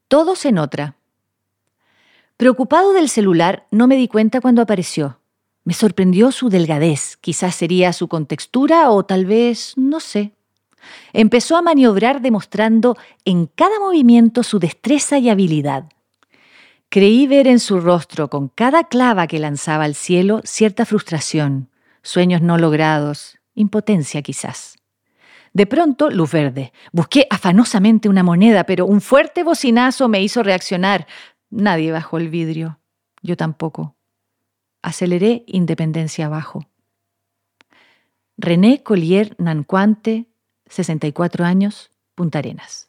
Todos en otra. Preocupado del celular, no me di cuenta cuando apareció. Me sorprendió su delgadez, quizás sería su contextura o tal vez, no sé. Empezó a maniobrar demostrando en cada movimiento su destreza y habilidad. Creí ver en su rostro, con cada clava que lanzaba al cielo, cierta frustración, sueños no logrados, impotencia quizás. De pronto, luz verde. Busqué afanosamente una moneda, pero un fuerte bocinazo me hizo reaccionar. Nadie bajó el vidrio. Yo tampoco. Aceleré independencia abajo. René Collier Nancuante, 64 años, Punta Arenas.